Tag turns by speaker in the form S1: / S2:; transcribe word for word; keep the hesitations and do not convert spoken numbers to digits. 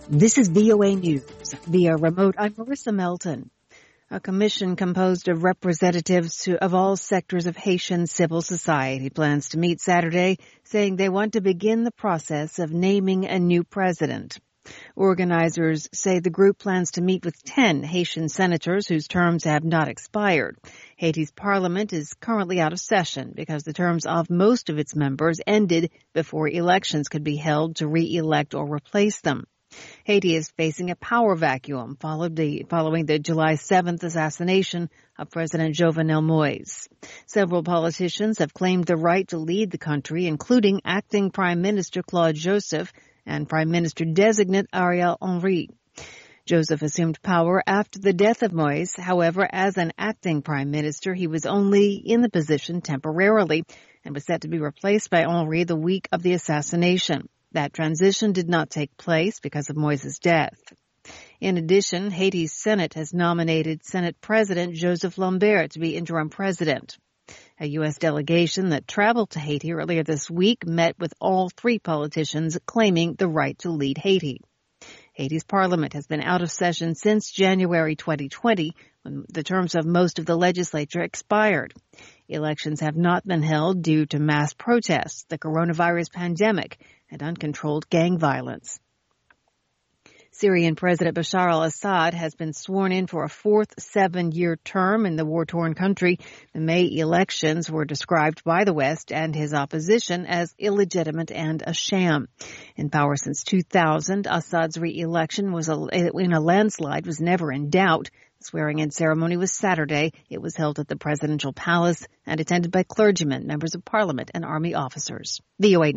S1: This is V O A News. Via remote, I'm Marissa Melton. A commission composed of representatives to, of all sectors of Haitian civil society plans to meet Saturday, saying they want to begin the process of naming a new president. Organizers say the group plans to meet with ten Haitian senators whose terms have not expired. Haiti's parliament is currently out of session because the terms of most of its members ended before elections could be held to re-elect or replace them. Haiti is facing a power vacuum followed the, following the July seventh assassination of President Jovenel Moïse. Several politicians have claimed the right to lead the country, including acting Prime Minister Claude Joseph and Prime Minister-designate Ariel Henry. Joseph assumed power after the death of Moïse. However, as an acting prime minister, he was only in the position temporarily and was set to be replaced by Henry the week of the assassination. That transition did not take place because of Moïse's death. In addition, Haiti's Senate has nominated Senate President Joseph Lambert to be interim president. A U S delegation that traveled to Haiti earlier this week met with all three politicians claiming the right to lead Haiti. Haiti's parliament has been out of session since January twenty twenty, when the terms of most of the legislature expired. Elections have not been held due to mass protests, the coronavirus pandemic, and uncontrolled gang violence. Syrian President Bashar al-Assad has been sworn in for a fourth seven-year term in the war-torn country. The May elections were described by the West and his opposition as illegitimate and a sham. In power since two thousand, Assad's re-election was a, in a landslide was never in doubt. The swearing-in ceremony was Saturday. It was held at the presidential palace and attended by clergymen, members of parliament, and army officers. V O A